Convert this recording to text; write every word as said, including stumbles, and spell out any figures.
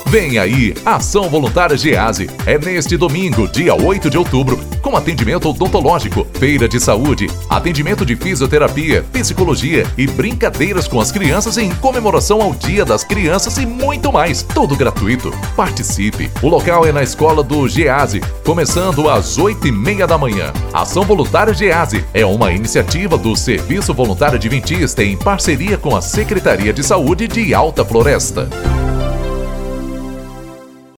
Vem aí, Ação Voluntária Gease. É neste domingo, dia oito de outubro, com atendimento odontológico, feira de saúde, atendimento de fisioterapia, psicologia e brincadeiras com as crianças em comemoração ao Dia das Crianças e muito mais. Tudo gratuito. Participe. O local é na escola do Gease, começando às oito e meia da manhã. Ação Voluntária Gease é uma iniciativa do Serviço Voluntário Adventista em parceria com a Secretaria de Saúde de Alta Floresta.